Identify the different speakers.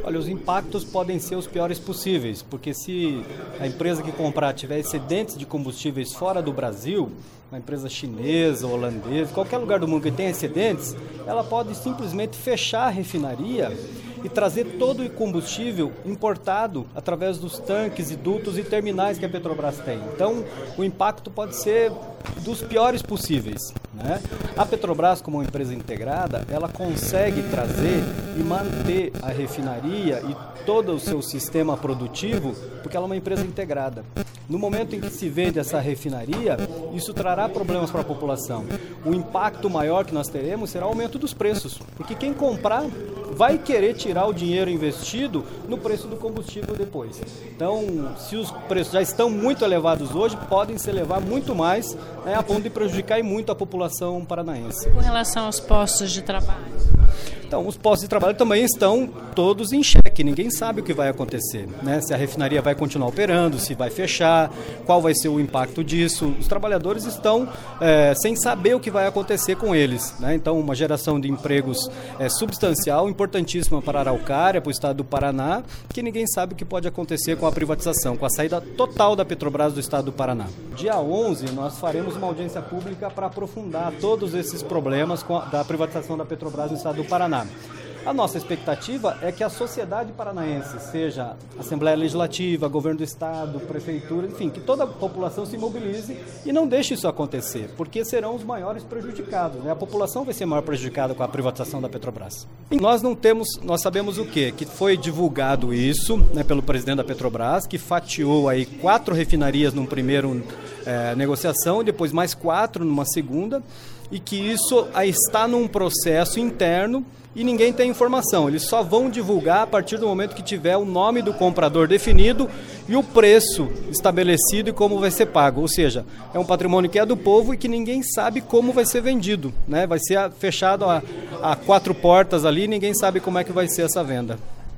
Speaker 1: Olha, os impactos podem ser os piores possíveis, porque se a empresa que comprar tiver excedentes de combustíveis fora do Brasil, uma empresa chinesa, holandesa, qualquer lugar do mundo que tenha excedentes, ela pode simplesmente fechar a refinaria e trazer todo o combustível importado através dos tanques e dutos e terminais que a Petrobras tem. Então, o impacto pode ser dos piores possíveis, né? A Petrobras, como uma empresa integrada, ela consegue trazer e manter a refinaria e todo o seu sistema produtivo, porque ela é uma empresa integrada. No momento em que se vende essa refinaria, isso trará problemas para a população. O impacto maior que nós teremos será o aumento dos preços, porque quem comprar vai querer tirar o dinheiro investido no preço do combustível depois. Então, se os preços já estão muito elevados hoje, podem se elevar muito mais, né, a ponto de prejudicar muito a população paranaense.
Speaker 2: Com relação aos postos de trabalho?
Speaker 1: Então, os postos de trabalho também estão todos em xeque, ninguém sabe o que vai acontecer, né? Se a refinaria vai continuar operando, se vai fechar, qual vai ser o impacto disso. Os trabalhadores estão sem saber o que vai acontecer com eles, né? Então, uma geração de empregos substancial, importantíssima para a Araucária, para o estado do Paraná, que ninguém sabe o que pode acontecer com a privatização, com a saída total da Petrobras do estado do Paraná. Dia 11, nós faremos uma audiência pública para aprofundar todos esses problemas da privatização da Petrobras no estado do Paraná. A nossa expectativa é que a sociedade paranaense, seja Assembleia Legislativa, Governo do Estado, Prefeitura, enfim, que toda a população se mobilize e não deixe isso acontecer, porque serão os maiores prejudicados, né? A população vai ser maior prejudicada com a privatização da Petrobras. E nós sabemos o quê? Que foi divulgado isso, né, pelo presidente da Petrobras, que fatiou aí 4 refinarias num primeiro negociação, e depois mais 4 numa segunda, e que isso está num processo interno e ninguém tem informação. Eles só vão divulgar a partir do momento que tiver o nome do comprador definido e o preço estabelecido e como vai ser pago. Ou seja, é um patrimônio que é do povo e que ninguém sabe como vai ser vendido, né? Vai ser fechado a 4 portas ali e ninguém sabe como é que vai ser essa venda.